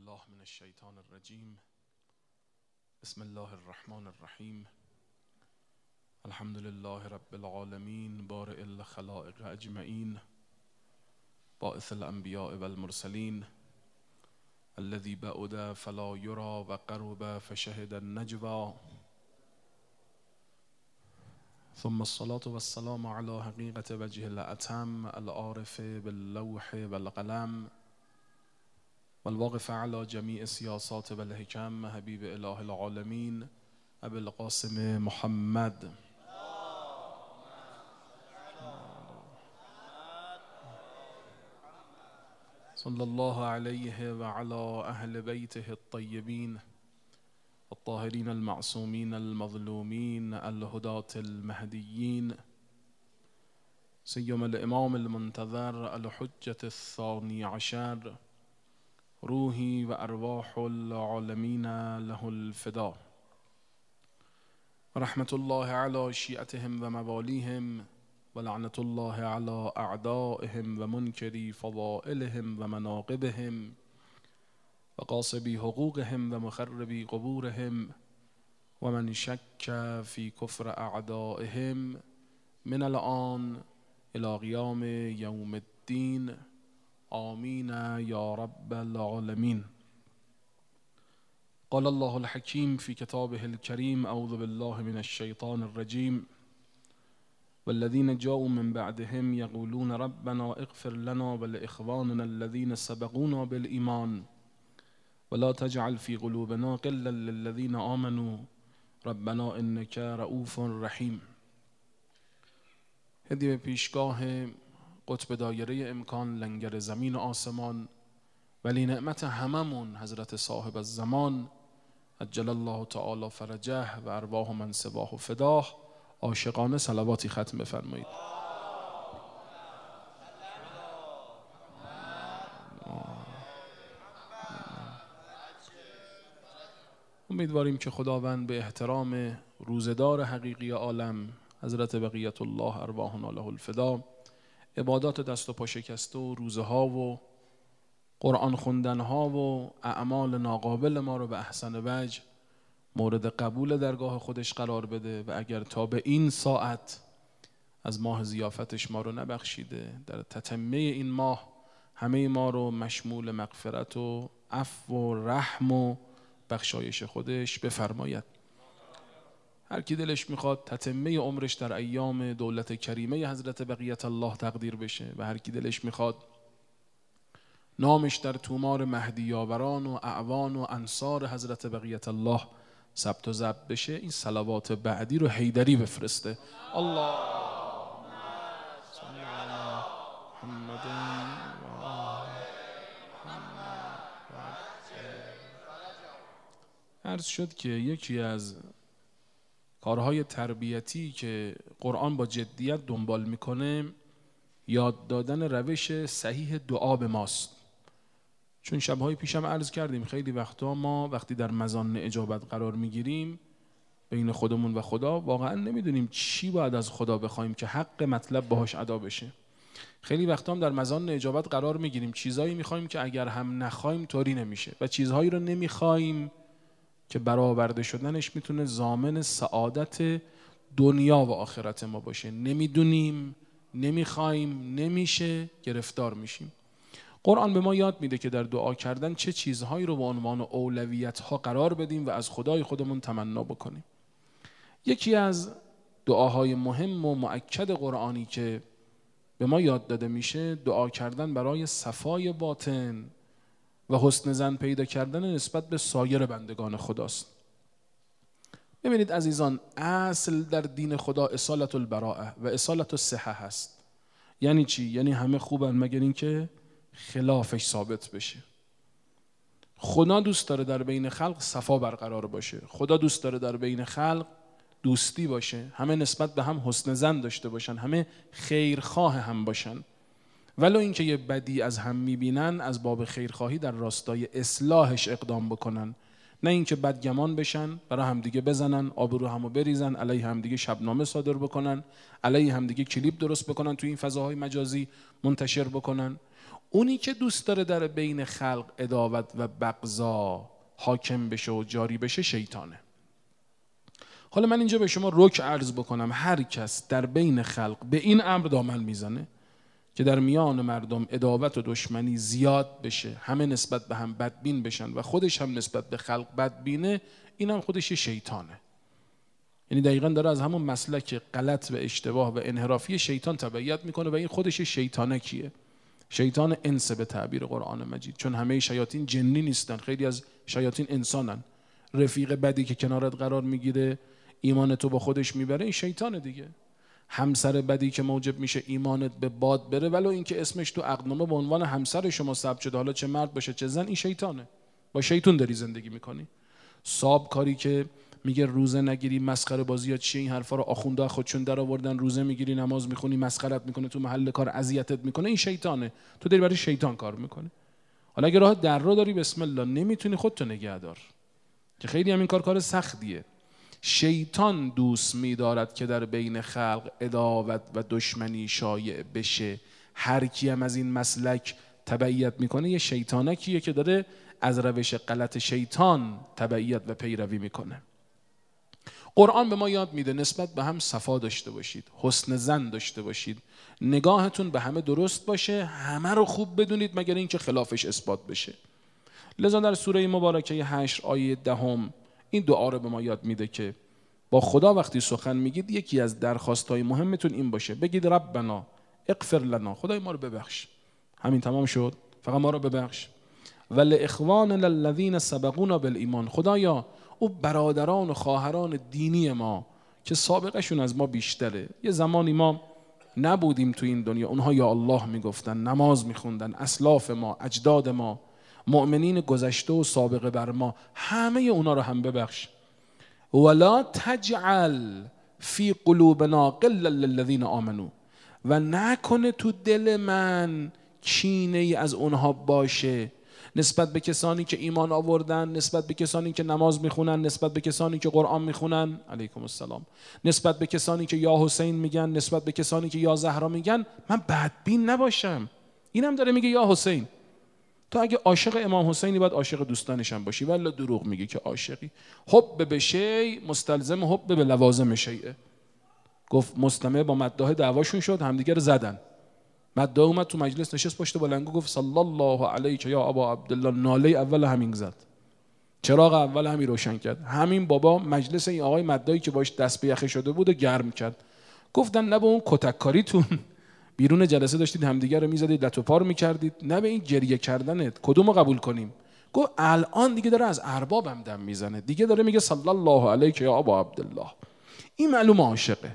بالله من الشیطان الرجیم. بسم الله الرحمن الرحیم. الحمد لله رب العالمین بارئ الخلائق اجمعین باعث الانبیاء والمرسلین الذی بعد فلا یرى و قرب فشهد النجوى ثم الصلاة والسلام على حقیقة وجه الأتم العارف باللوح والقلم والواقف على جميع السياسات والحكم حبيب إله العالمين أبي القاسم محمد صلى الله عليه وعلى أهل بيته الطيبين الطاهرين المعصومين المظلومين الهداة المهديين سيما الإمام المنتظر الحجة الثاني عشر روحي وأرواح العالمين له الفداء ورحمة الله على شيعتهم ومواليهم ولعنة الله على أعدائهم ومنكري فضائلهم ومناقبهم وقاصبي حقوقهم ومخربي قبورهم ومن شك في كفر أعدائهم من الآن إلى قيام يوم الدين آمين يا رب العالمين. قال الله الحكيم في كتابه الكريم أعوذ بالله من الشيطان الرجيم والذين جاءوا من بعدهم يقولون ربنا اغفر لنا ولإخواننا الذين سبقونا بالإيمان ولا تجعل في قلوبنا غلا للذين آمنوا ربنا إنك رؤوف رحيم. هدیه پیشگاه قطب دایره امکان لنگر زمین و آسمان ولی نعمت هممون حضرت صاحب الزمان عجل الله تعالی فرجه و ارواح من سواه و فداه عاشقانه صلواتی ختم بفرمایید. امیدواریم که خداوند به احترام روزدار حقیقی عالم حضرت بقیت الله ارواحنا له الفدا عبادات دست و پا شکسته و روزه ها و قرآن خوندن ها و اعمال ناقابل ما رو به احسن وجه مورد قبول درگاه خودش قرار بده و اگر تا به این ساعت از ماه ضیافتش ما رو نبخشیده در تتمه این ماه همه ما رو مشمول مغفرت و عفو و رحم و بخشایش خودش بفرماید. هر کی دلش میخواد تتمه عمرش در ایام دولت کریمه حضرت بقیت الله تقدیر بشه و هر کی دلش میخواد نامش در تومار مهدیاوران و اعوان و انصار حضرت بقیت الله ثبت و ضبط بشه این صلوات بعدی رو حیدری بفرسته. الله صلی علی محمد. عرض شد که یکی از کارهای تربیتی که قرآن با جدیت دنبال میکنه یاد دادن روش صحیح دعا به ماست. چون شبهای پیشم عرض کردیم خیلی وقتا ما وقتی در مزان اجابت قرار میگیریم بین خودمون و خدا واقعا نمیدونیم چی باید از خدا بخوایم که حق مطلب باهاش ادا بشه. خیلی وقتا هم در مزان اجابت قرار میگیریم چیزایی میخوایم که اگر هم نخوایم طوری نمیشه و چیزهایی رو نمیخوایم که برآورده شدنش میتونه ضامن سعادت دنیا و آخرت ما باشه. نمیدونیم، نمیخوایم، نمیشه، گرفتار میشیم. قرآن به ما یاد میده که در دعا کردن چه چیزهایی رو به عنوان اولویت ها قرار بدیم و از خدای خودمون تمنا بکنیم. یکی از دعاهای مهم و مؤکد قرآنی که به ما یاد داده میشه دعا کردن برای صفای باطن و حسن ظن پیدا کردن نسبت به سایر بندگان خداست. ببینید عزیزان، اصل در دین خدا اصالت البراءه و اصالت الصحه هست. یعنی چی؟ یعنی همه خوبن مگر این که خلافش ثابت بشه. خدا دوست داره در بین خلق صفا برقرار باشه. خدا دوست داره در بین خلق دوستی باشه. همه نسبت به هم حسن ظن داشته باشن. همه خیرخواه هم باشن. ولو اینکه یه بدی از هم میبینن از باب خیرخواهی در راستای اصلاحش اقدام بکنن، نه اینکه بدگمان بشن برای همدیگه بزنن آبرو همو بریزن علیه همدیگه شبنامه صادر بکنن علیه همدیگه کلیپ درست بکنن توی این فضاهای مجازی منتشر بکنن. اونی که دوست داره در بین خلق عداوت و بغضا حاکم بشه و جاری بشه شیطانه. حالا من اینجا به شما رک عرض بکنم، هر کس در بین خلق به این امر دامن میزنه که در میان مردم عداوت و دشمنی زیاد بشه، همه نسبت به هم بدبین بشن و خودش هم نسبت به خلق بدبینه، این هم خودش شیطانه. یعنی دقیقاً داره از همون مسلک غلط و اشتباه و انحرافی شیطان تبعیت میکنه و این خودش شیطانه کیه؟ شیطان انس به تعبیر قرآن مجید، چون همه شیاطین جنی نیستن، خیلی از شیاطین انسانن. رفیق بدی که کنارت قرار میگیره ایمان تو با خودش میبره، این شیطانه دیگه. همسر بدی که موجب میشه ایمانت به باد بره ولو اینکه اسمش تو عقدنامه به عنوان همسر شما ثبت شده، حالا چه مرد باشه چه زن، این شیطانه. با شیطان داری زندگی میکنی. صاحب کاری که میگه روزه نگیری مسخره بازی ها چیه، این حرفا رو آخونده خودشون در آوردن، روزه میگیری نماز میخونی مسخرت میکنه، تو محل کار اذیتت میکنه، این شیطانه. تو داری برای شیطان کار میکنی. حالا اگه راه در رو داری بسم الله، نمیتونی خودتو نگه دار، که خیلی همین کار سختیه. شیطان دوست می‌دارد که در بین خلق عداوت و دشمنی شایع بشه. هر کی هم از این مسلک تبعیت میکنه یه شیطانکیه که داره از روش غلط شیطان تبعیت و پیروی میکنه. قرآن به ما یاد میده نسبت به هم صفا داشته باشید، حسن ظن داشته باشید، نگاهتون به همه درست باشه، همه رو خوب بدونید مگر اینکه خلافش اثبات بشه. لذا در سوره مبارکه 8 آیه 10 این دعا رو به ما یاد میده که با خدا وقتی سخن میگید یکی از درخواستای مهمتون این باشه، بگید ربنا اغفر لنا، خدای ما رو ببخش. همین تمام شد، فقط ما رو ببخش. ولاخواننا الذین سبقونا بالایمان، خدایا او برادران و خواهران دینی ما که سابقه شون از ما بیشتره، یه زمانی ما نبودیم تو این دنیا، اونها یا الله میگفتن، نماز میخوندن، اسلاف ما، اجداد ما، مؤمنین گذشته و سابقه بر ما، همه اونا رو هم ببخش. ولا تجعل فی قلوبنا غلا للذین آمنوا، و نکنه تو دل من کینه ای از اونها باشه نسبت به کسانی که ایمان آوردن، نسبت به کسانی که نماز میخونن، نسبت به کسانی که قرآن میخونن، علیکم السلام، نسبت به کسانی که یا حسین میگن، نسبت به کسانی که یا زهرا میگن، من بدبین نباشم. اینم داره میگه یا حسین. تو اگه عاشق امام حسینی باید عاشق دوستانش هم باشی، ولی دروغ میگی که عاشقی. حب به شیء مستلزم حب به لوازم شیء. گفت مستمع با مداح دعواشون شد، همدیگه رو زدن. مداح اومد تو مجلس نشست پشت بلنگو گفت صلی الله علیک یا ابا عبدالله، ناله اول همین زد، چراغ اول همین روشن کرد. همین بابا مجلس این آقای مداحی که باش دست به یخه شده بود و گرم کرد. گفتن نه به اون کتککاریتون بیرون جلسه داشتید همدیگه رو میزدید لت و پار میکردید، نه به این گریه کردنت، کدومو قبول کنیم؟ گفت الان دیگه داره از اربابم دم میزنه، دیگه داره میگه صلی الله علیک یا ابا عبدالله. این معلومه عاشقه.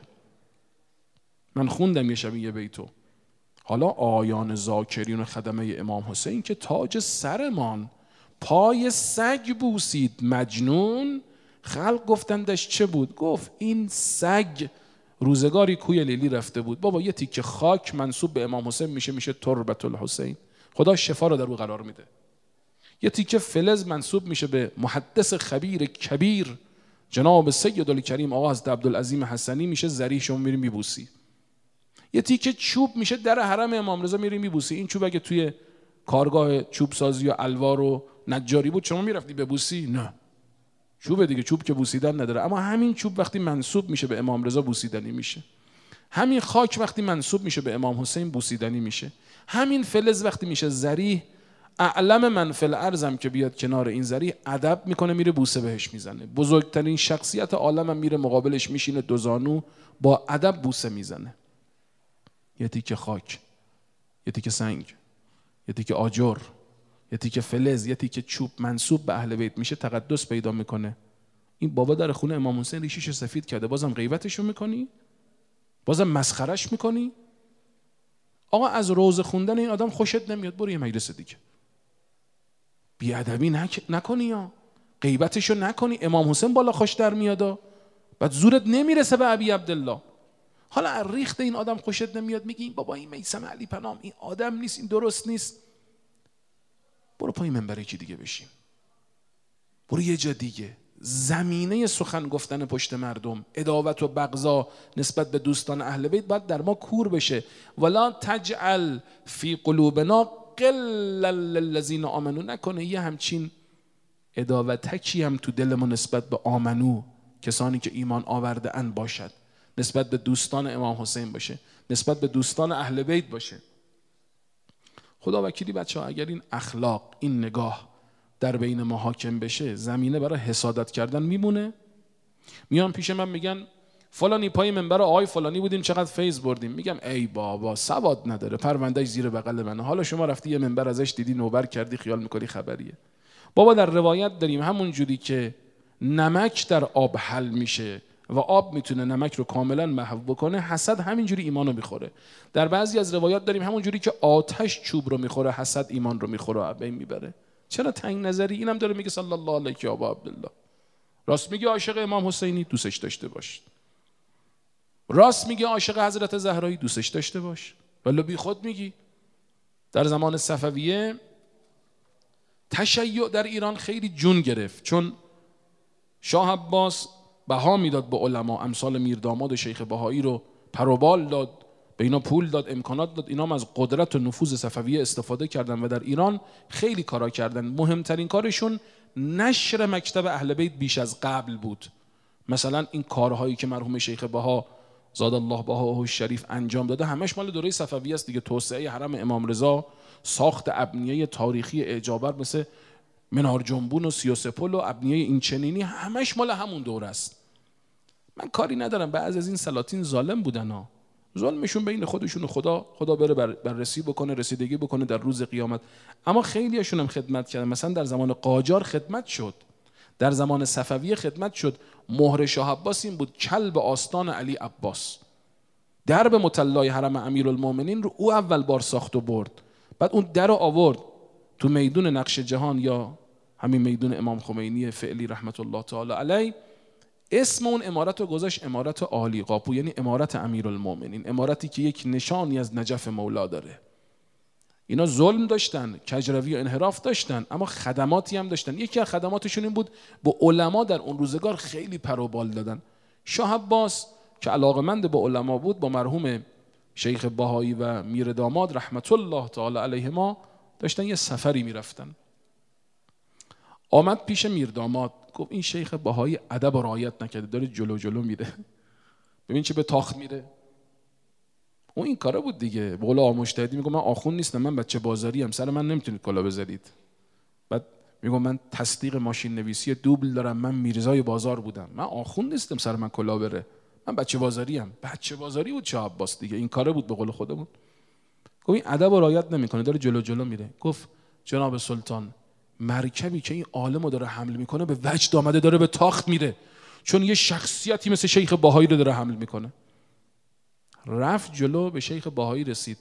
من خوندم یه شب یه بیتو، حالا آیان ذاکرین و خدمه امام حسین که تاج سرمان پای سگ بوسید مجنون، خلق گفتندش چه بود؟ گفت این سگ روزگاری کوی لیلی رفته بود. بابا یه تیکه خاک منسوب به امام حسین میشه تربت الحسین، خدا شفا رو در او قرار میده. یه تیکه فلز منسوب میشه به محدث خبیر کبیر جناب سید الکریم آقا حضرت عبدالعظیم حسنی، میشه ذریح، شما میریم میبوسی. یه تیکه چوب میشه در حرم امام رضا، میریم میبوسی. این چوب اگه توی کارگاه چوب سازی و الوار و نجاری بود شما میرفتی ببوسی؟ نه، چوب دیگه، چوب که بوسیدن نداره. اما همین چوب وقتی منسوب میشه به امام رضا بوسیدنی میشه. همین خاک وقتی منسوب میشه به امام حسین بوسیدنی میشه. همین فلز وقتی میشه ذریح، اعلم من فی الارض هم که بیاد کنار این ذریح ادب میکنه، میره بوسه بهش میزنه. بزرگترین شخصیت عالم هم میره مقابلش میشینه، دو زانو با ادب بوسه میزنه. یه تیکه خاک، یه تیکه سنگ، یه تیکه آجر، یه تیکه فلز، یه تیکه چوب منسوب به اهل بیت میشه، تقدس پیدا میکنه. این بابا در خونه امام حسین ریشش سفید کرده، بازم غیبتشو میکنی؟ بازم مسخرش میکنی؟ آقا از روزه خوندن این آدم خوشت نمیاد، برو یه مجلس دیگه. بیادبی نکنی یا غیبتشو نکنی. امام حسین بالا خوش در میادا، بعد زورت نمیرسه به ابی عبدالله. حالا از ریخت این آدم خوشت نمیاد، میگی این بابا این میثم علی پنام این آدم نیست، این درست نیست. برو پای منبر یکی دیگه بشین، برو یه جا دیگه. زمینه سخن گفتن پشت مردم، عداوت و بغضا نسبت به دوستان اهل بیت باید در ما کور بشه. ولا تجعل فی قلوبنا قلا للذین آمنو نکنه یه همچین عداوتکی هم تو دل ما نسبت به آمنو، کسانی که ایمان آورده اند باشد، نسبت به دوستان امام حسین باشه، نسبت به دوستان اهل بیت باشه. خدا وکیلی بچه‌ها اگر این اخلاق، این نگاه در بین ما حاکم بشه، زمینه برای حسادت کردن میمونه. میان پیش من میگن فلانی پای منبر آقای فلانی بودیم چقدر فیض بردیم. میگم ای بابا سواد نداره، پروندهش زیر بغل منه، حالا شما رفتی یه منبر ازش دیدی نوبر کردی خیال میکنی خبریه. بابا در روایت داریم همون جوری که نمک در آب حل میشه و آب میتونه نمک رو کاملا محو بکنه، حسد همینجوری ایمانو میخوره. در بعضی از روایات داریم همون جوری که آتش چوب رو میخوره، حسد ایمان رو میخوره و بین میبره. چرا تنگ نظری؟ اینم داره میگه صلی الله علیه و ابا عبدالله. راست میگه عاشق امام حسینی، دوستش داشته باش. راست میگه عاشق حضرت زهرایی، دوستش داشته باش. ولی بی خود میگی. در زمان صفویه تشیع در ایران خیلی جون گرفت، چون شاه عباس بها میداد به علما، امثال میرداماد شیخ بهایی رو پروبال داد، به اینا پول داد، امکانات داد، اینا هم از قدرت و نفوذ صفویه استفاده کردن و در ایران خیلی کارا کردن. مهمترین کارشون نشر مکتب اهل بیت بیش از قبل بود. مثلا این کارهایی که مرحوم شیخ بها زاد الله بهاءه الشریف انجام داده همش مال دوره صفویه است دیگه. توسعه حرم امام رضا، ساخت ابنیه تاریخی اعجابر مثل منار جنبون و 33 پل و ابنیه این چنینی، همش مال همون دوره است. من کاری ندارم، بعضی از این سلاطین ظالم بودن ها، ظلمشون بین خودشون و خدا بره بررسی بکنه، رسیدگی بکنه در روز قیامت. اما خیلی هاشون هم خدمت کردن. مثلا در زمان قاجار خدمت شد، در زمان صفویه خدمت شد. مهر شاه عباس این بود کلب آستان علی عباس، درب مطلای حرم امیرالمومنین رو او اول بار ساخت و برد. بعد اون در رو آورد تو میدون نقش جهان یا همین میدون امام خمینی فعلی رحمت الله تعالی علیه. اسم اون امارت رو گذاشت امارت عالی قاپو، یعنی امارت امیرالمومنین، امارتی که یک نشانی از نجف مولا داره. اینا ظلم داشتن، کجروی و انحراف داشتن، اما خدماتی هم داشتن. یکی از خدماتشون این بود به علما در اون روزگار خیلی پروبال دادن. شاه عباس که علاقمند به علما بود، با مرحوم شیخ بهایی و میر داماد رحمت الله تعالی علیهما داشتن یه سفری میرفتن. آمد پیش میر داماد گفت این شیخ بهایی ادب و رعایت نکرده، داره جلو میره، ببین چه به تاخت میره. اون این کارا بود دیگه. به قول آموشتهدی میگم من آخوند نیستم، من بچه بازاری ام، سر من نمیتونید کلا بذارید. بعد میگم من تصدیق ماشین نویسی دوبل دارم، من میرزای بازار بودم، من آخوند نیستم سر من کلا بره، من بچه بازاری ام. بچه بازاری بود شاه عباس دیگه، این کارا بود به قول خودمون. گفت این ادب و رعایت نمیکنه، داره جلو میره. گفت جناب سلطان مرکبی که این عالمو داره حمل میکنه به وجد آمده، داره به تاخت میره، چون یه شخصیتی مثل شیخ بهایی رو داره حمل میکنه. رفت جلو، به شیخ بهایی رسید.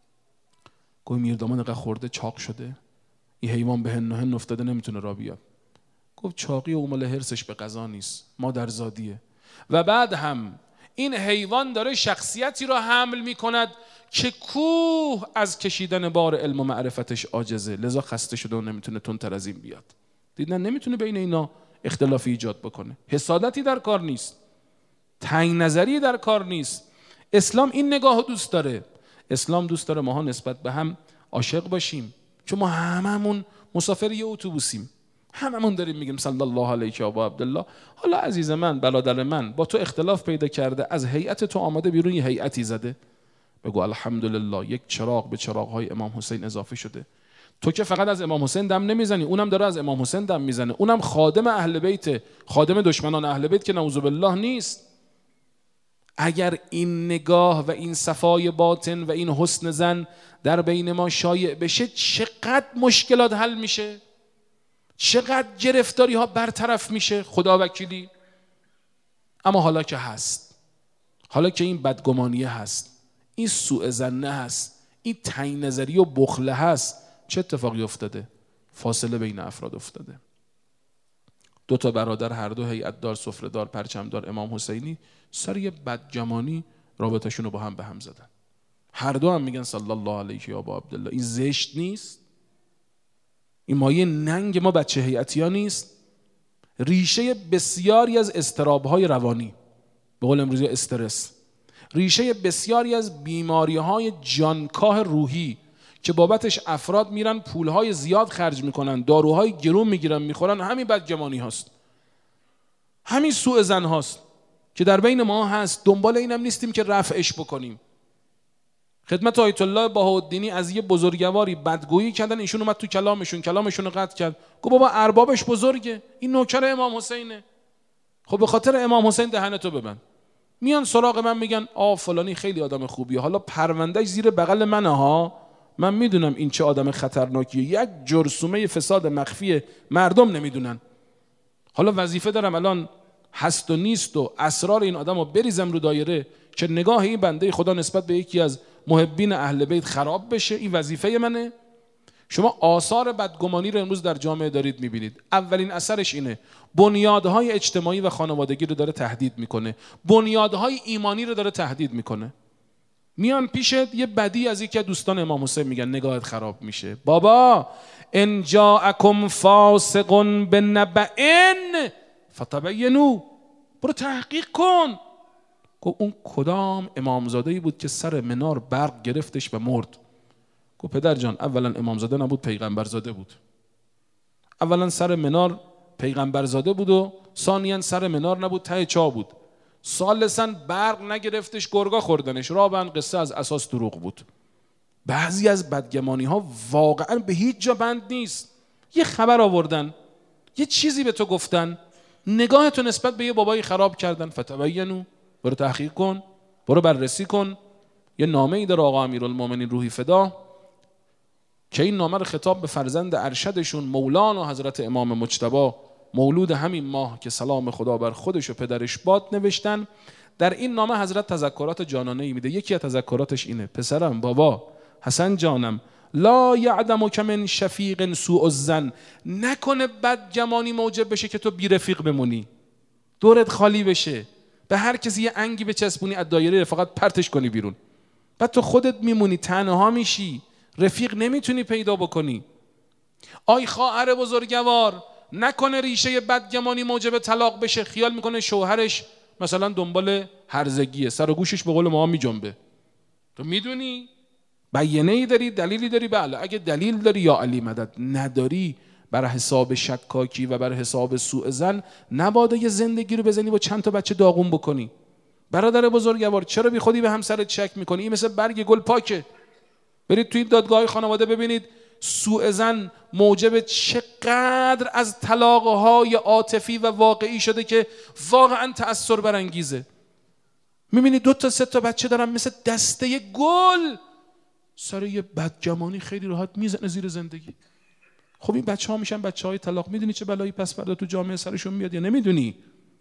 گفت میردامان اینقدر خورده چاق شده، این حیوان به هن و هن افتاده نمیتونه را بیاد. گفت چاقی و مال حرصش به قضا نیست، مادرزادیه. و بعد هم این حیوان داره شخصیتی را حمل میکند که کوه از کشیدن بار علم و معرفتش عاجزه، لذا خسته شده و نمیتونه تندتر از این بیاد. دیدن نمیتونه بین اینا اختلافی ایجاد بکنه. حسادتی در کار نیست، تنگ نظری در کار نیست. اسلام این نگاه دوست داره. اسلام دوست داره ماها نسبت به هم عاشق باشیم، چون ما هممون مسافر یه اتوبوسیم، هممون داریم میگیم صلی الله علیه و ابا عبدالله. حالا عزیز من، برادر من، با تو اختلاف پیدا کرده، از هیئت تو آمده بیرون یه هیئتی زده، بگو الحمدلله یک چراغ به چراغ‌های امام حسین اضافه شده. تو که فقط از امام حسین دم نمیزنی، اونم داره از امام حسین دم میزنه، اونم خادم اهل بیت، خادم دشمنان اهل بیت که نعوذ بالله نیست. اگر این نگاه و این صفای باطن و این حسن ظن در بین ما شایع بشه، چقدر مشکلات حل میشه، چقدر گرفتاری ها برطرف میشه. خدا وکیلی. اما حالا که هست، حالا که این بدگمانیه هست، این سوء ظن هست، این تنگ نظری و بخله هست، چه اتفاقی افتاده؟ فاصله بین افراد افتاده. دو تا برادر، هر دو هیئت‌دار، سفره‌دار، پرچمدار امام حسینی، سر یه بدگمانی رابطه‌شون رو با هم به هم زدن. هر دو هم میگن صلی الله علیه و ابا عبدالله. این زشت نیست؟ این مایه ننگ ما بچه هیئتی‌ها نیست؟ ریشه بسیاری از اضطراب‌های روانی، به قول امروزی استرس، ریشه بسیاری از بیماری‌های جانکاه روحی که بابتش افراد میرن پولهای زیاد خرج میکنن، داروهای گرون میگیرن میخورن، همین بدگمانی هاست، همین سوء ظن هاست که در بین ما هست. دنبال اینم نیستیم که رفعش بکنیم. خدمت آیت الله بهاءالدینی از یه بزرگواری بدگویی کردن، ایشون اومد تو کلامشون رو قطع کرد، گفت بابا اربابش بزرگه، این نوکر امام حسینه. خب به خاطر امام حسین دهنتو ببند. میان سراغ من میگن فلانی خیلی آدم خوبیه، حالا پروندهش زیر بغل منه ها، من میدونم این چه آدم خطرناکیه، یک جرثومه فساد مخفی مردم نمیدونن. حالا وظیفه دارم الان هست و نیست و اسرار این آدم رو بریزم رو دایره که نگاه این بنده خدا نسبت به یکی از محبین اهل بیت خراب بشه. این وظیفه منه. شما آثار بدگمانی رو امروز در جامعه دارید میبینید. اولین اثرش اینه، بنیادهای اجتماعی و خانوادگی رو داره تهدید میکنه، بنیادهای ایمانی رو داره تهدید میکنه. میان پیشت یه بدی از یکی از دوستان امام حسین میگن، نگاهت خراب میشه. بابا ان جاءکم فاسق بنبأ فتبینوا، برو تحقیق کن. گفت اون کدام امامزاده‌ای بود که سر منار برق گرفتش و مرد؟ گفت پدر جان، اولا امامزاده نبود، پیغمبرزاده بود. اولا سر منار پیغمبرزاده بود و ثانیاً سر منار نبود، ته چاه بود. ثالثاً برق نگرفتش، گرگا خوردنش. رابعاً قصه از اساس دروغ بود. بعضی از بدگمانی ها واقعاً به هیچ جا بند نیست. یه خبر آوردن، یه چیزی به تو گفتن، نگاه تو نسبت به یه بابایی خراب کردن. فتبینوا، برو تحقیق کن، برو بررسی کن. یه نامه ای داره آقا امیرالمومنین روحی فدا که این نامه رو خطاب به فرزند ارشدشون مولانا حضرت امام مجتبی مولود همین ماه که سلام خدا بر خودش و پدرش باد نوشتن. در این نامه حضرت تذکرات جانانه ای میده. یکی از تذکراتش اینه: پسرم، بابا، حسن جانم، لا یعدمک من شفیق سوء الظن، نکنه بدگمانی موجب بشه که تو بی رفیق بمونی، دورت خالی بشه، به هر کسی یه انگی بچسبونی، از دایره رفاقت پرتش کنی بیرون، بعد تو خودت میمونی، تنها میشی، رفیق نمیتونی پیدا بکنی. آی خواهر بزرگوار، نکنه ریشه بدگمانی موجب طلاق بشه، خیال میکنه شوهرش مثلا دنبال هرزگیه، سر و گوشش به قول ما میجنبه. تو میدونی بیانه ای داری، دلیلی داری؟ بله. اگه دلیل داری یا علی مدد، نداری بر حساب شکاکی و بر حساب سوء ظن نباید یه زندگی رو بزنی با چند تا بچه داغون بکنی. برادر بزرگوار، چرا بی خودی به همسرت شک میکنی؟ این مثل برگ گل پاکه. برید توی دادگاه خانواده ببینید سوء ظن موجب چقدر از طلاق‌های عاطفی و واقعی شده که واقعا تأثیر برانگیزه. میبینید 2 تا 3 تا بچه دارن مثل دسته گل سر یه بدگمانی خیلی راحت میزنه زیر زندگی. خب این بچه‌ها میشن بچه‌های طلاق. میدونی چه بلایی پس فردا تو جامعه سرشون میاد یا نمیدونی؟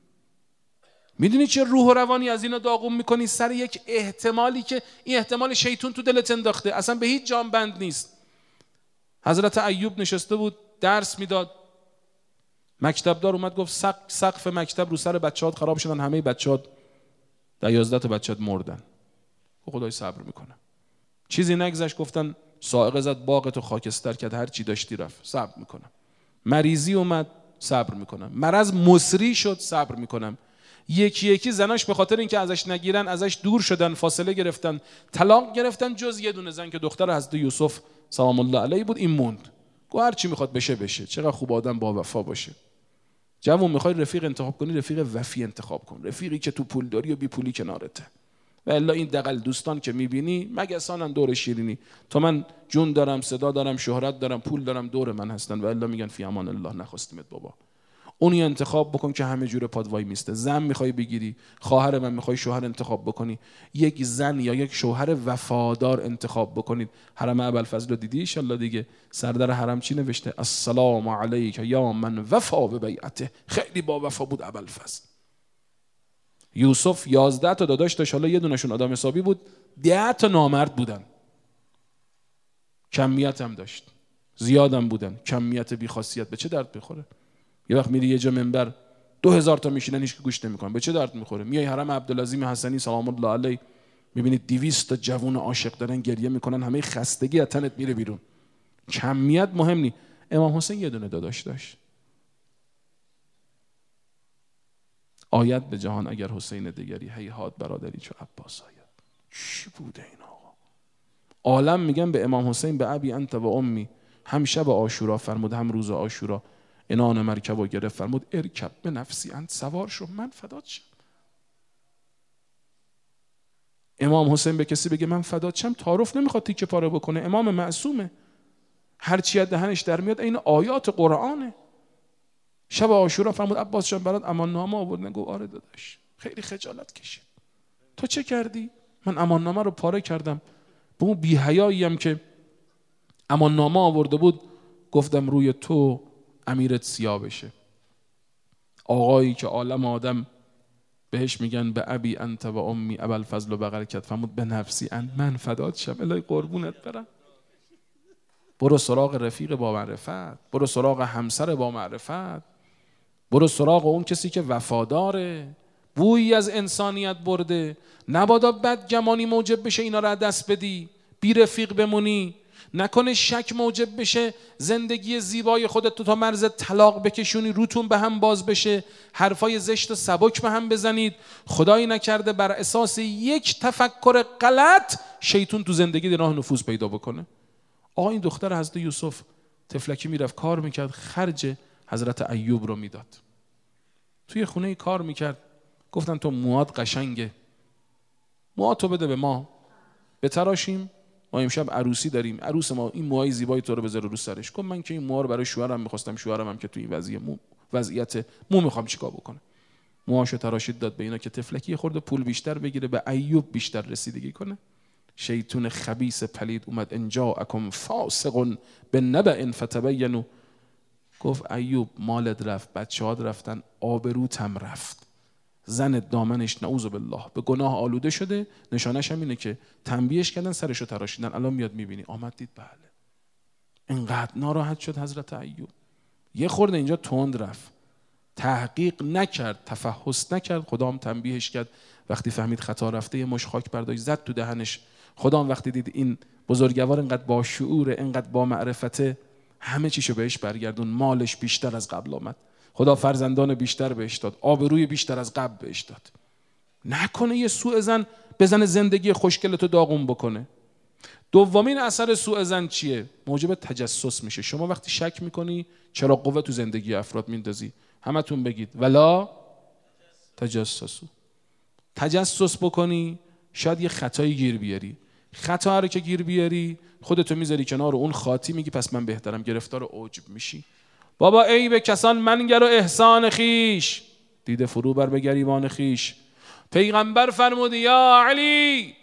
میدونی چه روح و روانی از اینا داغون میکنی سر یک احتمالی که این احتمال شیطون تو دلت انداخته، اصلا به هیچ جام بند نیست. حضرت ایوب نشسته بود درس میداد، مکتبدار اومد گفت سقف مکتب رو سر بچه‌هات خراب شدن، همه بچه‌هات 11 تا بچه‌ات مردن. خدای صبر میکنه. چیزی نگذشت گفتن صاعقه زد باغتو خاکستر کرد، هر چی داشتی رفت. صبر میکنم. مریضی اومد، صبر میکنم. مرض مصری شد، صبر میکنم. یکی یکی زناش به خاطر اینکه ازش نگیرن ازش دور شدن، فاصله گرفتن، طلاق گرفتن، جز یه دونه زن که دختر حضرت یوسف سلام الله علیه بود، این موند. گفت هر چی میخواد بشه بشه، چقدر خوب آدم با وفا باشه. جوون میخوای رفیق انتخاب کنی، رفیق وفی انتخاب کن، رفیقی که تو پول داری و بی پولی کنارته. و الا این دغل دوستان که میبینی مگسانن دور شیرینی، تو من جون دارم، صدا دارم، شهرت دارم، پول دارم، دور من هستن، و الا میگن فی امان الله، نخواستیمت بابا. اونی انتخاب بکن که همه جوره پادوای میسته. زن میخوای بگیری، خواهر من میخوای شوهر انتخاب بکنی، یک زن یا یک شوهر وفادار انتخاب بکنید. حرم ابوالفضل رو دیدی ان شاء الله دیگه؟ سردر حرم چی نوشته؟ السلام علیک یا من وفا به بیعته. خیلی با وفا بود ابوالفضل. یوسف 11 تا داداش داشت، حالا یه دونشون آدم حسابی بود، 10 تا نامرد بودن. کمیت هم داشت، زیادم بودن، کمیت بی خاصیت. به چه درد بخوره؟ یه وقت میری یه جا منبر 2000 تا میشینن هیچ که گوش نمیکنن، به چه درد میخوره؟ میای حرم عبدالعظیم حسنی سلام الله علیه میبینید 200 تا جوون عاشق دارن گریه میکنن، همه خستگی از تنت میره بیرون. کمیت مهم نی. امام حسین یه دونه داداش داشت. آید به جهان اگر حسین دیگری، هیهات برادری چو عباس آید. چی بوده این آقا؟ عالم میگن به امام حسین به ابی انت و امی، هم شب عاشورا فرمود هم روز عاشورا انان مرکب و گرفت فرمود ارکب به نفسی انت، سوار شو من فدات شم. امام حسین به کسی بگه من فدات شم تعارف نمیخواد تیکه پاره بکنه، امام معصومه، هر چی از دهنش در میاد این آیات قرآنه. شب عاشورا فرمود عباس جان برات امان نامه آوردن، گفت آره داداش. خیلی خجالت کشید. تو چه کردی؟ من امان نامه رو پاره کردم. به اون بی‌حیایی هم که امان نامه آورده بود گفتم روی تو امیرت سیاه بشه. آقایی که عالم آدم بهش میگن به ابی انت و امی ابوالفضل و بغل کرد فرمود به نفسی انت، من فدات شم الهی قربونت برم. برو سراغ رفیق با معرفت، برو سراغ همسر با معرفت، برو سراغ اون کسی که وفاداره، بویی از انسانیت برده. نبادا بدگمانی موجب بشه اینا رو از دست بدی، بی رفیق بمونی. نکنه شک موجب بشه زندگی زیبای خودت تو تا مرز طلاق بکشونی، روتون به هم باز بشه، حرفای زشت و سبک به هم بزنید. خدایی نکرده بر اساس یک تفکر غلط شیطون تو زندگی راه نفوذ پیدا بکنه. آقا این دختر حضرت یوسف تفلکی میرفت کار میکرد، خرج حضرت ایوب رو میداد. توی خونه کار میکرد، گفتن تو موهات قشنگه، موهاتو بده به ما بتراشیم، ما امشب عروسی داریم، عروس ما این موهای زیبای تو رو بذاره رو سرش. گفت من که این موها رو برای شوهرم میخواستم، شوهرم هم که توی این وضعیت مو میخوام چیکار بکنه. موهاشو تراشید داد به اینا که تفلکی خورده پول بیشتر بگیره، به ایوب بیشتر رسیدگی کنه. شیطون خبیث پلید اومد ان جاءکم فاسق بنبأ فتبینوا، گفت ایوب مالت رفت، بچه‌هات رفتن، آبروت هم رفت، زن دامنش نعوذ بالله به گناه آلوده شده، نشانش هم اینه که تنبیهش کردن سرشو تراشیدن، الان میاد میبینی. آمد دید بله. اینقدر ناراحت شد حضرت ایوب، یه خورده اینجا تند رفت، تحقیق نکرد، تفحص نکرد. خدا هم تنبیهش کرد، وقتی فهمید خطا رفته یه مش خاک برداشت زد تو دهنش. خدا هم وقتی دید این بزرگوار اینقدر با شعوره، اینقدر با معرفته، همه چیشو بهش برگردون. مالش بیشتر از قبل آمد، خدا فرزندان بیشتر بهش داد، آبروی بیشتر از قبل بهش داد. نکنه یه سوء ظن بزنه زندگی خوشگلتو داغون بکنه. دومین اثر سوء ظن چیه؟ موجب تجسس میشه. شما وقتی شک میکنی چرا قوه تو زندگی افراد میندازی؟ همتون بگید ولا تجسسو. تجسس بکنی شاید یه خطایی گیر بیاری، خطا رو که گیر بیاری خودتو میذاری کنار اون خاطی، میگی پس من بهترم، گرفتار عجب میشی. بابا ای به کسان منگر و احسان خیش، دیده فرو بر به گریبان خیش. پیغمبر فرمود یا علی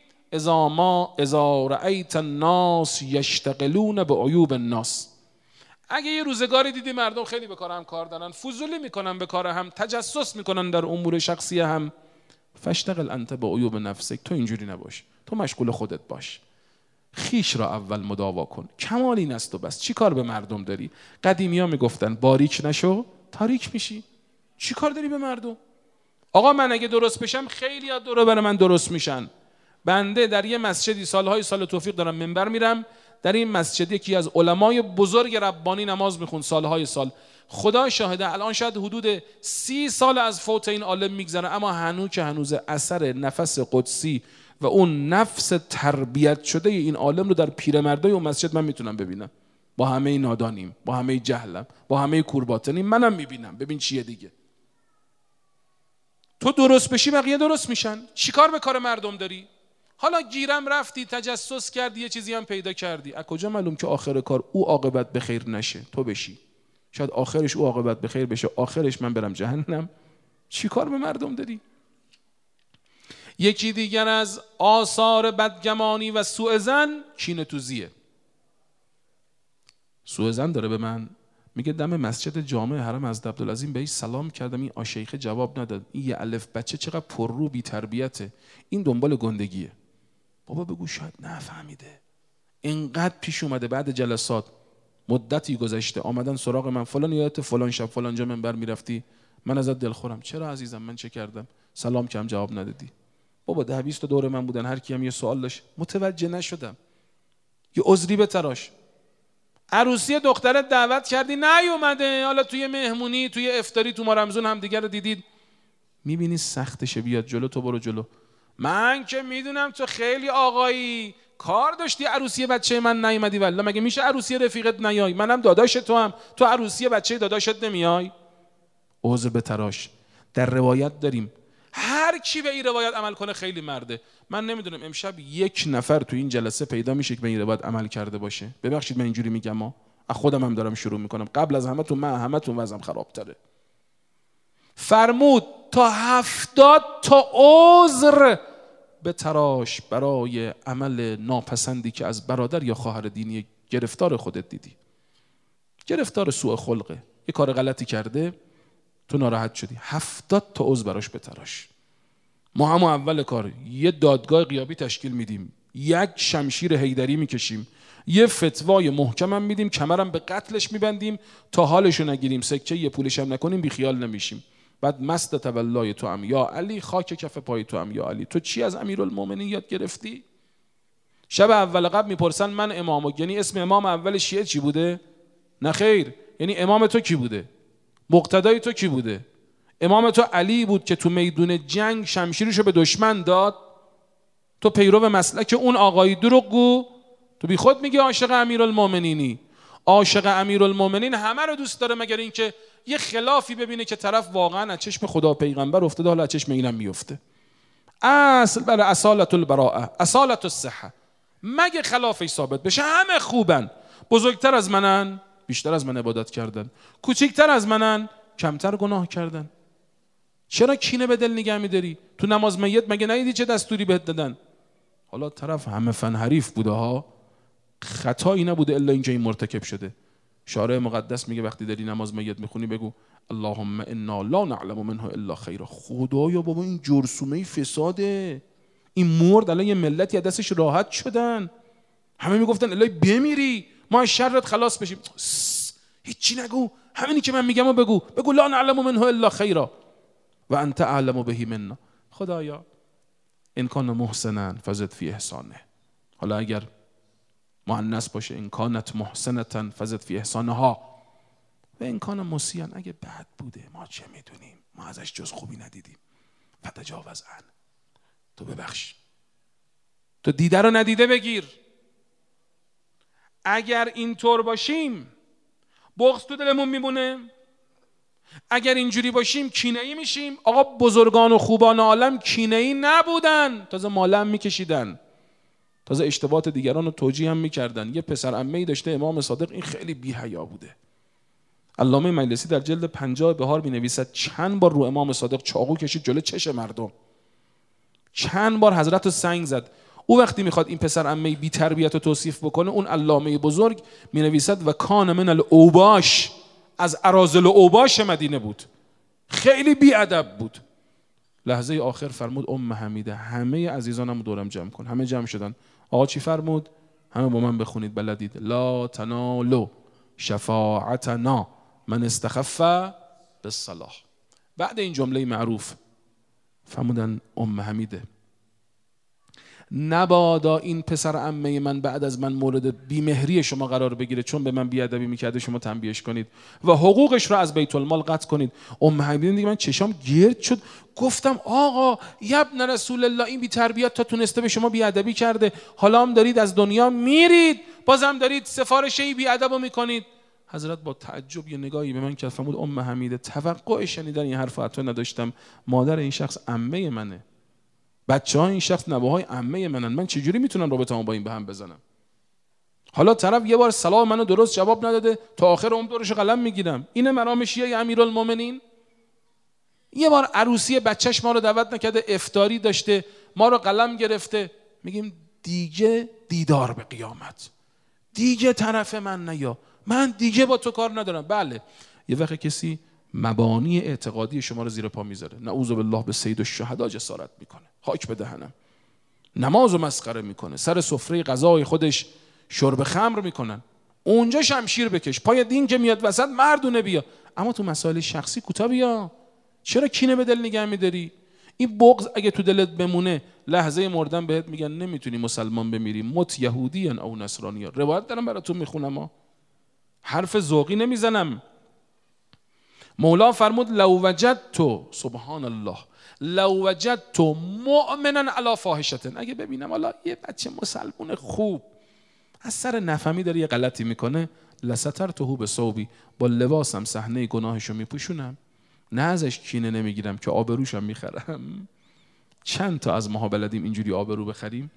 اذا رأیت الناس یشتغلون به عیوب الناس، اگه یه روزگاری دیدی مردم خیلی به کار هم کار دارن، فضولی میکنن به کار هم، تجسس میکنن در امور شخصی هم، فاشتغل انت به عیوب نفسک، تو اینجوری نباش، تو مشغول خودت باش، خیش را اول مداوا کن. کمال این است و بس. چی کار به مردم داری؟ قدیمی ها میگفتن باریک نشو تاریک میشی. چی کار داری به مردم؟ آقا من اگه درست بشم خیلی ها دور بر من درست میشن. بنده در یه مسجدی سالهای سال توفیق دارم منبر میرم، در این مسجد یکی از علمای بزرگ ربانی نماز میخون سالهای سال، خدا شاهده الان شاید حدود 30 سال از فوت این عالم میگذره، اما هنوز اثر نفس قدسی و اون نفس تربیت شده این عالم رو در پیرمردای اون مسجد من میتونم ببینم. با همه نادانیم، با همه جهلم، با همه کورباطنیم، منم میبینم. ببین چیه دیگه. تو درست بشی بقیه درست میشن. چیکار به کار مردم داری؟ حالا گیرم رفتی تجسس کردی یه چیزی هم پیدا کردی، از کجا معلوم که آخر کار او عاقبت به خیر نشه تو بشی؟ شاید آخرش او عاقبت به خیر بشه، آخرش من برم جهنم. چیکار به مردم داری؟ یکی دیگر از آثار بدگمانی و سوء ظن کینه‌توزیه. سوء ظن داره به من، میگه دم مسجد جامع حرم حضرت عبدالعظیم بهش سلام کردم، این آشیخه جواب نداد، این یه الف بچه چقدر پررو بی تربیته، این دنبال گندگیه. بابا بگو شاید نفهمیده. اینقدر پیش اومده بعد جلسات مدتی گذشته آمدن سراغ من، فلان یادت فلان شب فلان جا منبر میرفتی، من ازت دلخورم. چرا عزیزم؟ من چه کردم؟ سلام کردم جواب ندادی. بابا 10-20 تا دور من بودن، هر کی هم یه سوال داشت، متوجه نشدم، یه عذری بتراش. عروسی دخترت دعوت کردی نیومده، حالا توی مهمونی توی افطاری تو ما رمضان هم دیگه رو دیدید، میبینی سختشه بیاد جلو، تو برو جلو. من که میدونم تو خیلی آقایی، کار داشتی عروسی بچه من نیومدی؟ والله مگه میشه عروسی رفیقت نیای؟ منم داداش تو هم، تو عروسی بچه داداشت نمیای؟ عذر بتراش. در روایت داریم هر کی به این روایت عمل کنه خیلی مرده. من نمیدونم امشب یک نفر تو این جلسه پیدا میشه که به این روایت عمل کرده باشه. ببخشید من اینجوری میگم، از خودم هم دارم شروع میکنم، قبل از همه تو من همه تون وضعم خرابتره. فرمود تا 70 تا عذر به تراش برای عمل ناپسندی که از برادر یا خواهر دینی گرفتار خودت دیدی. گرفتار سوء خلقه، یه کار غلطی کرده، تو ناراحت شدی، 70 تا عذر براش به تراش. ما هم اول کار یه دادگاه غیابی تشکیل میدیم، یک شمشیر حیدری میکشیم، یه فتوای محکم هم میدیم، کمرم به قتلش میبندیم تا حالشو نگیریم، سکه یه پولش هم نکنیم، بی خیال نمیشیم. بعد مست تولای تو هم یا علی، خاک کف پای تو هم یا علی. تو چی از امیرالمومنین یاد گرفتی؟ شب اول قبل میپرسن من امامو، یعنی اسم امام اول شیعه چی بوده؟ نه خیر، یعنی امام تو کی بوده؟ مقتدای تو کی بوده؟ امام تو علی بود که تو میدون جنگ شمشیرشو به دشمن داد؟ تو پیرو مسلک اون آقای دروغگو؟ تو بی خود میگی عاشق امیرالمومنینی. عاشق امیرالمومنین همه رو دوست داره مگر اینکه یه خلافی ببینه که طرف واقعا از چشم خدا پیغمبر افتاده، حالا از چشم اینم میفته. اصل برای اصالت البراءه، اصالت الصحه. مگه خلافش ثابت بشه همه خوبن، بزرگتر از منن بیشتر از من عبادت کردن، کوچکتر از منن کمتر گناه کردن. چرا کینه به دل نگه می‌داری؟ تو نماز میت مگه ندیدی چه دستوری بهت دادن؟ حالا طرف همه فن حریف بوده ها، خطایی نبوده الا اینکه این مرتکب شده. شارع مقدس میگه وقتی داری نماز میت میخونی بگو اللهم انا لا نعلم منه الا خیرا. خدایا بابا این جرثومه فساده، این مرد الان یه ملتی از دستش راحت شدن، همه میگفتن الهی بمیری ما از شرت خلاص بشیم. هیچی نگو، همینی که من میگم بگو، بگو لا نعلم منه الا خیرا و انت اعلم به منا. خدایا ان کان محسنا فزد فی احسانه. حالا اگر مؤنث باشه ان کانت محسنه فزد فی احسانها و ان کان مسیئا، اگه بد بوده ما چه میدونیم، ما ازش جز خوبی ندیدیم. فتجاوز عن، تو ببخش، تو دیده رو ندیده بگیر. اگر اینطور باشیم بغض تو دلمون میمونه، اگر اینجوری باشیم کینه‌ای میشیم. آقا بزرگان و خوبان عالم کینه‌ای نبودن، تازه مالم میکشیدن، تازه اشتباهات دیگران رو توجیه هم میکردن. یه پسر عمه‌ای داشته امام صادق، این خیلی بی حیا بوده. علامه مجلسی در جلد 50 بهار می‌نویسد چند بار رو امام صادق چاقو کشید جلوی چشم مردم، چند بار حضرت رو سنگ زد. او وقتی میخواد این پسر عمه بی تربیت رو توصیف بکنه، اون علامه بزرگ می‌نویسد و کان من الاوباش، از اراذل و اوباش مدینه بود، خیلی بی ادب بود. لحظه آخر فرمود ام حمیده همه عزیزانم دورم جمع کن. همه جمع شدن. آقا چی فرمود؟ همه با من بخونید بلدید. لا تنالوا شفاعتنا من استخف بالصلاح. بعد این جمله معروف فرمودن ام حمیده نبادا این پسر عمه من بعد از من مورد بیمهری شما قرار بگیره، چون به من بیادبی میکرده شما تنبیهش کنید و حقوقش رو از بیت المال قطع کنید. ام حمیده دیگه من چشام گرد شد، گفتم آقا ابن رسول الله این بی تربیت تا تونسته به شما بیادبی کرده، حالا هم دارید از دنیا میرید بازم دارید سفارش این بیادبو میکنید. حضرت با تعجب یه نگاهی به من کرد، فرمود ام حمیده توقع شنیدن این حرف حتی نداشتم، مادر این شخص عمه منه، بچه ها این شخص نوه‌های عمه منن، من چجوری میتونم رابطه‌مو با این به هم بزنم؟ حالا طرف یه بار سلام منو درست جواب نداده تا آخر عمر دورش قلم میگیرم. اینه مرام شیعه امیرالمومنین؟ یه بار عروسی بچهش ما رو دعوت نکرده، افطاری داشته، ما رو قلم گرفته، میگیم دیگه دیدار به قیامت، دیگه طرف من نیا، من دیگه با تو کار ندارم. بله یه وقت کسی مبانی اعتقادی شما رو زیر پا میذاره، نعوذ بالله به سید الشهدا جسارت میکنه، خاک به دهنم، نمازو مسخره میکنه، سر سفره غذای خودش شرب خمر میکنن، اونجا شمشیر بکش، پای دین که میاد وسط مردونه بیا، اما تو مسائل شخصی کوتاه بیا. چرا کینه به دل نگه میداری؟ این بغض اگه تو دلت بمونه لحظه مردن بهت میگن نمیتونی مسلمان بمیری، مت یهودی او نصرانی. روایت دارم براتون میخونم، حرف ذوقی نمیزنم. مولا فرمود لو وجدت، سبحان الله، لو وجدت مؤمنا علی فاحشة، اگه ببینم حالا یه بچه مسلمون خوب از سر نفهمی داره یه غلطی میکنه، لسترته بثوبی، با لباسم صحنه گناهشو میپوشونم، نه ازش کینه نمیگیرم که آبروشم میخرم. چند تا از ماها بلدیم اینجوری آبرو بخریم؟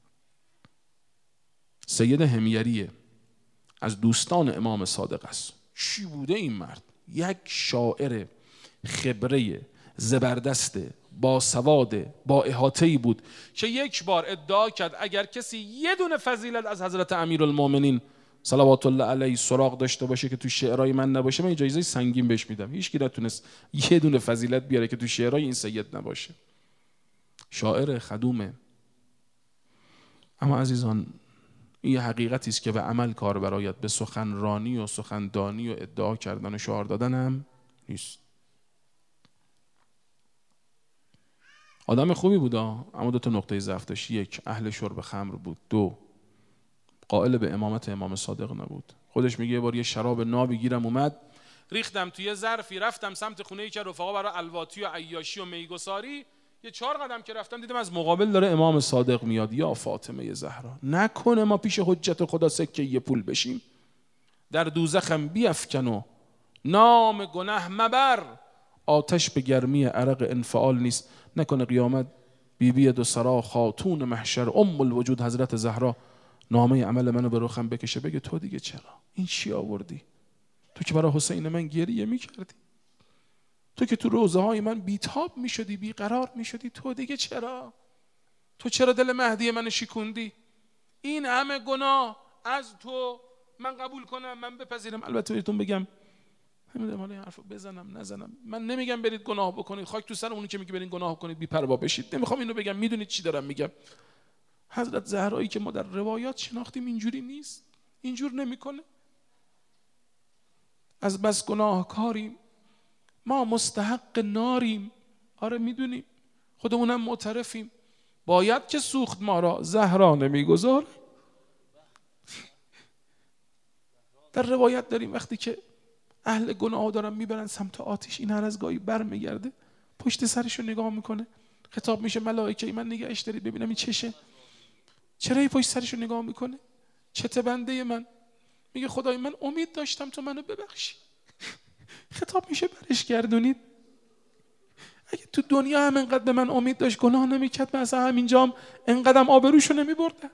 سید حمیریه، از دوستان امام صادق است. چی بوده این مرد؟ یک شاعر خبره زبردسته، با سواد، با احاطه‌ای بود که یک بار ادعا کرد اگر کسی یه دونه فضیلت از حضرت امیرالمومنین صلوات الله علیه سراغ داشته باشه که تو شعرهای من نباشه، من جایزه سنگین بهش میدم. هیچ کی نتونست یه دونه فضیلت بیاره که تو شعرهای این سید نباشه. شاعر خدومه. اما عزیزان، این حقیقتی است که به عمل کار برایت، به سخنرانی و سخندانی و ادعا کردن و شعار دادن هم نیست. آدم خوبی بود اما دو تا نقطه ضعف داشت. یک، اهل شرب خمر بود. دو، قائل به امامت امام صادق نبود. خودش میگه یه بار یه شراب نابی گیرم اومد، ریختم توی ظرفی، رفتم سمت خونه که رفقا برای الواتی و عیاشی و میگساری، یه 4 قدم که رفتم دیدم از مقابل داره امام صادق میاد. یا فاطمه زهرا، نکنه ما پیش حجت خدا سکه یه پول بشیم؟ در دوزخم بیفکن و نام گناه مبر، آتش به گرمی عرق انفعال نیست. نکنه قیامت بیبی دو سرا خاتون محشر ام الوجود حضرت زهرا نامه عمل منو به رخم بکشه، بگه تو دیگه چرا این چی آوردی؟ تو که برای حسین من گریه میکردی، تو که تو روزه های من بیتاب میشدی، بیقرار میشدی، تو دیگه چرا؟ تو چرا دل مهدی من شکوندی؟ این همه گناه از تو من قبول کنم، من بپذیرم. البته بهتون بگم، نمیدونم حالا این حرفو بزنم نزنم، من نمیگم برید گناه بکنید، خاک تو سر اونی که میگه برید گناه کنید بی پروا بشید، نمیخوام اینو بگم. میدونید چی دارم میگم؟ حضرت زهرایی که ما در روایات شناختیم اینجوری نیست، اینجور نمیکنه. از بس گناهکاریم، ما مستحق ناریم. آره میدونیم، خودمونم معترفیم. باید که سوخت ما را، زهرا نمیگذار. در روایت داریم وقتی که اهل گناه دارن میبرن سمت آتش، این هر از گاهی بر میگرده پشت سرشو نگاه میکنه، خطاب میشه ملائکه من نگهش دارید ببینم این چشه، چرا این پشت سرشو نگاه میکنه؟ چته بنده من؟ میگه خدای من امید داشتم تو منو ببخشی. خطاب میشه برش گردونید. اگه تو دنیا هم انقدر به من امید داشت گناه نمیکرد، من اصلا همینجام انقدرم آبروشو نمیبردم.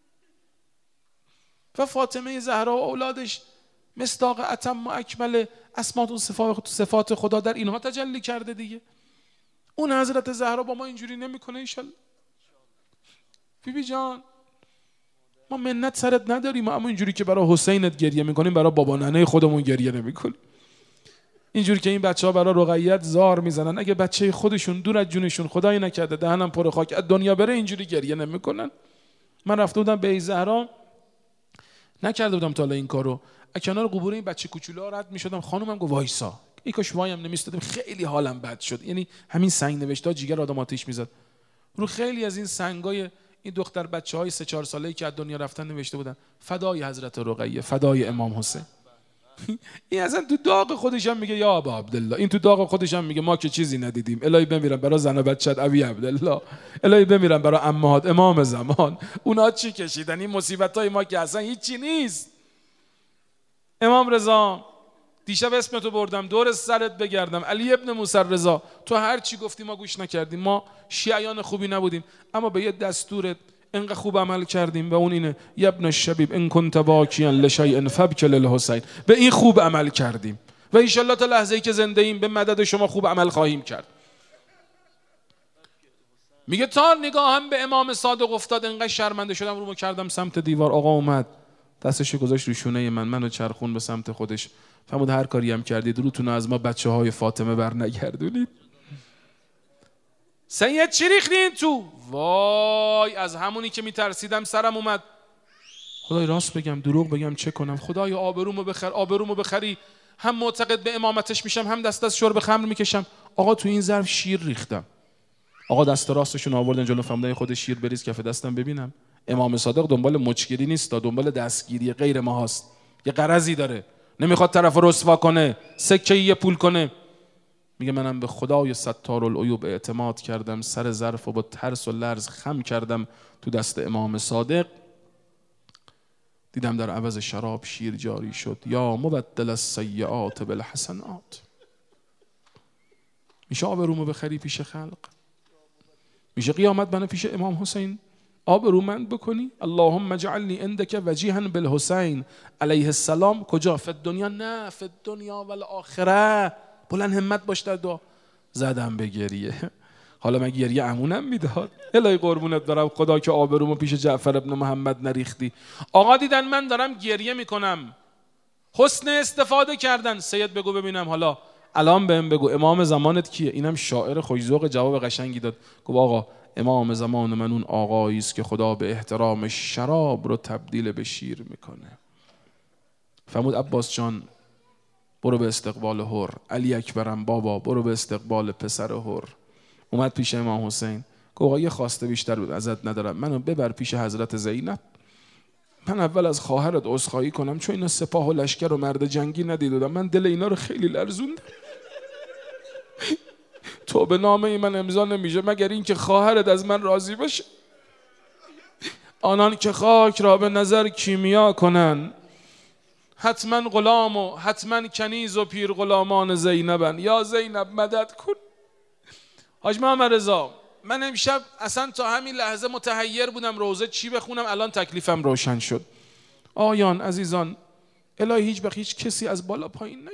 و فاطمه زهرا و اولادش مصداق اتم و اکمل اسماء و صفات خدا در اینها تجلی کرده دیگه. اون حضرت زهرا با ما اینجوری نمیکنه انشالله. بیبی جان، ما منت سرت نداریم، اما اینجوری که برای حسینت گریه میکنیم برای بابا ننه خودمون گریه نمیکنیم. اینجوری که این بچه‌ها برای رقیت زار میزنن، اگه بچه خودشون دور از جونشون خدای نکرده دهنم پر خاک از دنیا بره اینجوری گریه نمیکنن. من رفته بودم به زهرا، نکرده بودم تا حالا این کارو، از کنار قبور این بچه کوچولو رد میشدم، خانومم گفت وایسا. ای کاش وایم نمیستادم، خیلی حالم بد شد. یعنی همین سنگ نوشتا جیگر آدم آتیش میزد. رو خیلی از این سنگای این دختر بچه‌های 3-4 ساله‌ای که از دنیا رفتن نوشته بودن فدای حضرت رقیه، فدای امام حسین. این اصلا تو داغ خودش هم میگه یا ابا عبدالله، این تو داغ خودش هم میگه ما که چیزی ندیدیم، الهی بمیرم برای زن و بچت ابی عبدالله، الهی بمیرم برای امهات امام زمان، اونا چی کشیدن؟ این مصیبتای ما که اصلا هیچی نیست. امام رضا دیشب اسمتو بردم دور سرت بگردم، علی ابن موسی رضا، تو هر چی گفتی ما گوش نکردیم، ما شیعیان خوبی نبودیم، اما به یه دستورت انقدر خوب عمل کردیم و اون اینه یا ابن الشبیب ان کنت باکیا لشیء فبک للحسین، به این خوب عمل کردیم و ان شاء الله تا لحظه‌ای که زنده ایم به مدد شما خوب عمل خواهیم کرد. میگه تا نگاهم به امام صادق افتاد انقدر شرمنده شدم رومو کردم سمت دیوار. آقا اومد دستشو گذاشت رو شونه منو چرخون به سمت خودش، فرمود هر کاری هم کردید روتون از ما بچه‌های فاطمه بر نگردونید. سید چی ریختین تو؟ وای از همونی که میترسیدم سرم اومد. خدای راست بگم دروغ بگم چه کنم؟ خدای آبرومو بخر، آبرومو بخری. هم معتقد به امامتش میشم، هم دست از شرب خمر میکشم. آقا تو این ظرف شیر ریختم. آقا دست راستشون آوردن جلو فرمودن خود شیر بریز کف دستم ببینم. امام صادق دنبال مچگیری نیست، دنبال دستگیری غیر ما هست. یه غرضی داره. نمیخواد طرف رو رسوا کنه، سکه یه پول کنه. میگه منم به خدای ستار العیوب اعتماد کردم، سر ظرف و با ترس و لرز خم کردم تو دست امام صادق. دیدم در عوض شراب شیر جاری شد. یا مبدل السیئات بالحسنات. میشه آب رومو بخری پیش خلق؟ میشه قیامت منو پیش امام حسین آبرومند بکنی؟ اللهم اجعلنی عندک وجیها بالحسین علیه السلام. کجا؟ فی الدنیا؟ نه، فی الدنیا و الاخره. بلند همت باش در دعا. زدم به گریه. حالا من گریه عمونم میداد؟ الهی قربونت برم خدا که آبرومو پیش جعفر ابن محمد نریختی. آقا دیدن من دارم گریه میکنم، حسن استفاده کردن. سید بگو ببینم حالا الان بهم بگو امام زمانت کیه؟ اینم شاعر خوش‌ذوق جواب قشنگی داد. گفت آقا امام زمان من اون آقایی است که خدا به احترام شراب رو تبدیل به شیر میکنه. فرمود عباس جان برو به استقبال حر. علی اکبرم بابا برو به استقبال پسر حر. اومد پیش امام حسین. گفت آقا یه خواسته بیشتر بود ازت ندارم، منو ببر پیش حضرت زینب. من اول از خواهرت عذرخواهی کنم چون اینا سپاه و لشکر و مرد جنگی ندیدم، من دل اینا رو خیلی لرزوندم. توبه نامه من امضا نمیشه مگر این که خواهرت از من راضی بشه. آنان که خاک را به نظر کیمیا کنن، حتما غلام و حتما کنیز و پیر غلامان زینبن. یا زینب مدد کن. حاج محمد رضا من امشب اصلا تا همین لحظه متحیر بودم روزه چی بخونم، الان تکلیفم روشن شد. آیان عزیزان الهی هیچ وقت هیچ کسی از بالا پایین نیاد.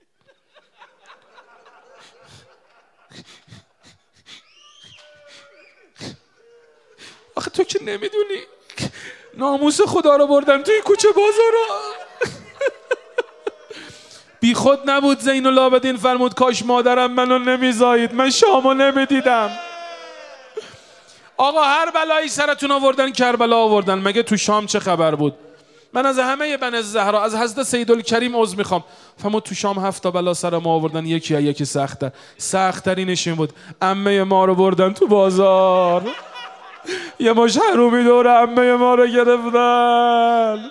آخه تو که نمیدونی ناموس خدا رو بردن توی کوچه بازارا. بی خود نبود زین العابدین فرمود کاش مادرم منو نمیزایید، من شامو نمیدیدم. آقا هر بلایی سرتون آوردن کربلا آوردن، مگه تو شام چه خبر بود؟ من از همه بن الزهرا از حضرت سیدالکریم عذر میخوام. فرمود تو شام 7 تا بلا سر ما آوردن، یکی سخت‌ترینش این بود عمه ما رو بردن تو بازار. یه مش حرومی دور عمه ما رو گرفتن،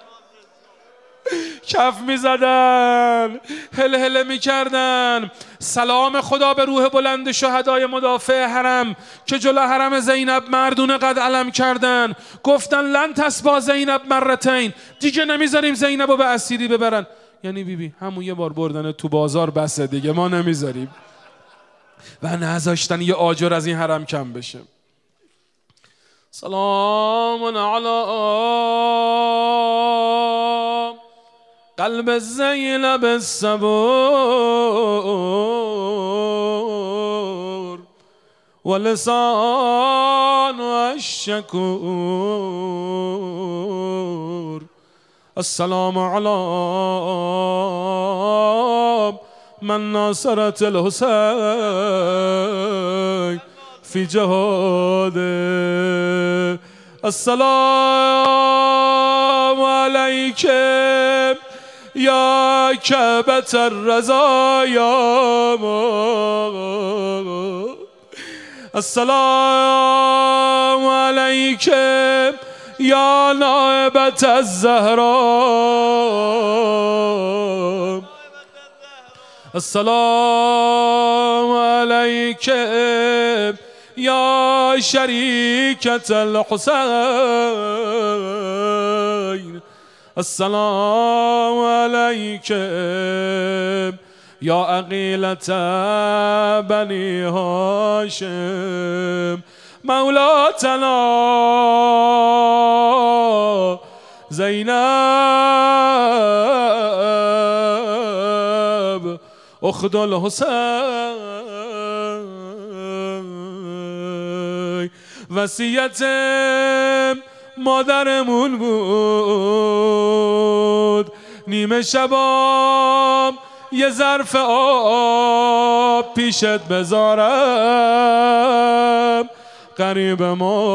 کف میزدن، هل میکردن. سلام خدا به روح بلند شهدای مدافع حرم که جلو حرم زینب مردونه قد علم کردن. گفتن لن تسبا زینب مرتین، دیگه نمیذاریم زینب رو به اسیری ببرن. یعنی بیبی همون یه بار بردن تو بازار بسه دیگه، ما نمیذاریم. و نذاشتن یه آجر از این حرم کم بشه. سلام علی قلب زینب الصبور و لسان الشکور. السلام علی من ناصرت الحسین فی جهاده. السلام علیکم یا کعبة الرزایا. السلام علیکم یا نائبة الزهرا. السلام علیکم یا شریکة الحسین. السلام علیکم یا عقیلة بنی هاشم مولاتنا زینب اخت الحسین. وصیت مادرمون بود نیمه شبام یه ظرف آب پیشت بذارم قریب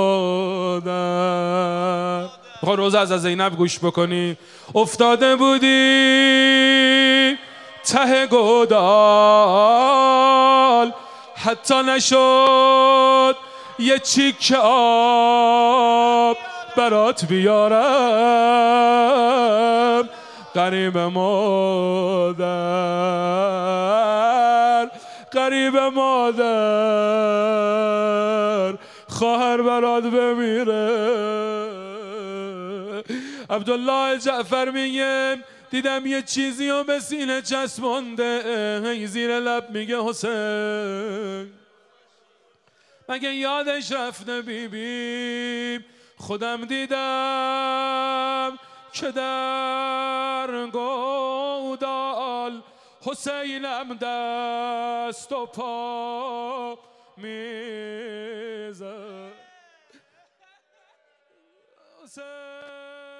مادر. بخواه روز از زینب گوش بکنی. افتاده بودی ته گودال حتی نشد یه چیک آب برات بیارم غریب مادر، غریب مادر، خواهر برات بمیره. عبدالله جعفر میگه دیدم یه چیزی رو به سینه چسبونده، هی زیر لب میگه حسین مگه یادش رفته بیبی؟ خودم دیدم که در گودال حسینم دست و پا میزد. حسین